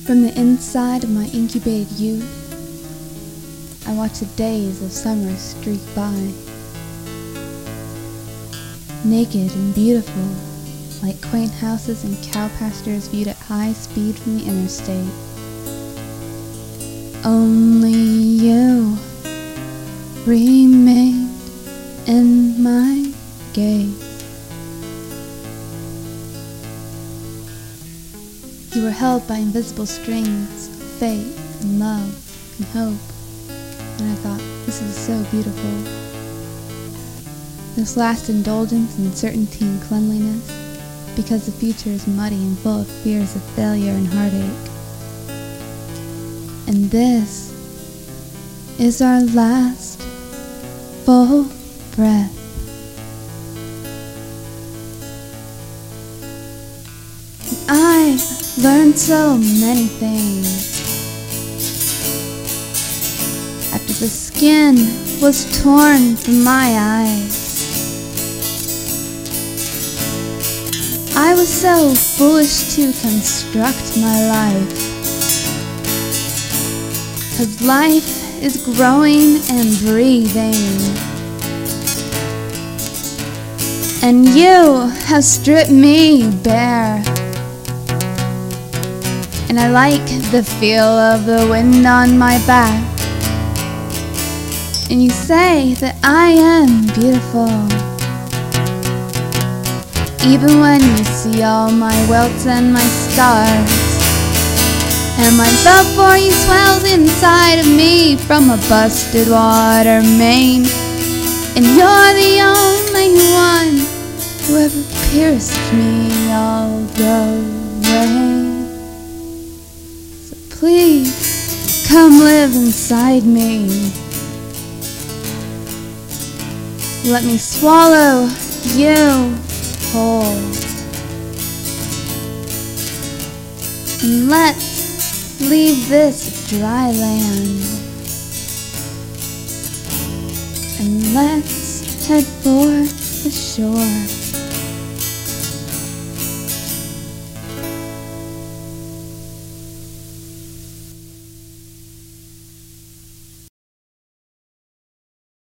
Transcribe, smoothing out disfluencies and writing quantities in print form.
From the inside of my incubated youth, I watch the days of summer streak by, naked and beautiful, like quaint houses and cow pastures viewed at high speed from the interstate. Only you remained in my gaze. You were held by invisible strings of faith and love and hope, and I thought, this is so beautiful. This last indulgence in certainty and cleanliness, because the future is muddy and full of fears of failure and heartache. And this is our last full breath. I've learned so many things after the skin was torn from my eyes. I was so foolish to construct my life, 'cause life is growing and breathing, and you have stripped me bare. And I like the feel of the wind on my back, and you say that I am beautiful, even when you see all my welts and my scars. And my love for you swells inside of me from a busted water main, and you're the only one who ever pierced me all the way. Please, come live inside me. Let me swallow you whole. And let's leave this dry land, and let's head for the shore.